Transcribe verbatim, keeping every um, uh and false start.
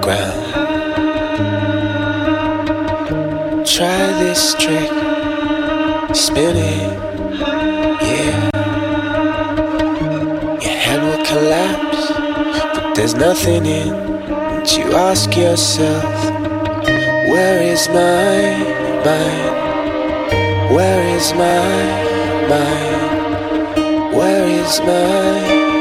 ground. Try this trick, spin it, yeah. Your head will collapse, but there's nothing in it. You ask yourself, where is my mind? Where is my mind? Where is my